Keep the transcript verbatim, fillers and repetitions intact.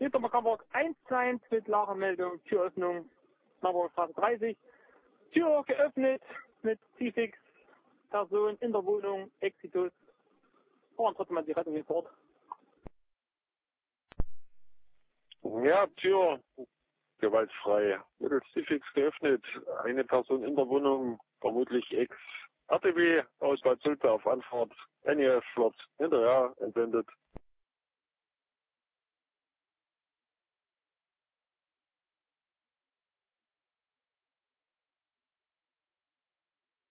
Hinter Marburg eins zu eins mit Lagermeldung, Türöffnung, Marburgstraße dreißig. Tür geöffnet mit Zifix, Person in der Wohnung, Exitus. Und trotzdem mal die Rettung hier fort. Ja, Tür gewaltfrei. Mittels Zifix geöffnet. Eine Person in der Wohnung, vermutlich Ex-R T W aus Bad Zulte auf Anfahrt. N E F wird hinterher entwendet.